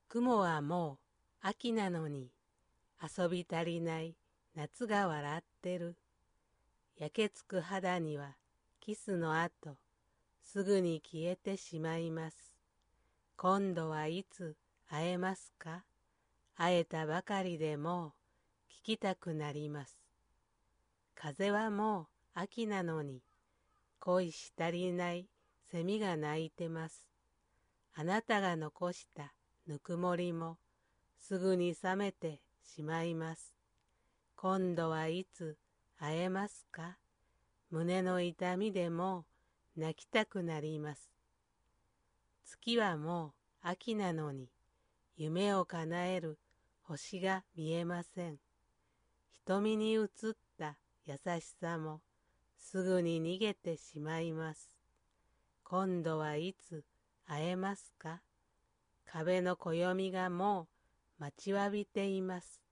雲はもう秋なのに遊び足りない夏が笑ってる。焼けつく肌にはキスの後、すぐに消えてしまいます。今度はいつ会えますか？会えたばかりでもう聞きたくなります。風はもう秋なのに恋し足りないセミが鳴いてます。あなたが残したぬくもりもすぐに冷めてしまいます。今度はいつ会えますか？胸の痛みでも泣きたくなります。月はもう秋なのに夢を叶える星が見えません。瞳に映った優しさもすぐに逃げてしまいます。今度はいつ会えますか？壁の暦がもう待ちわびています。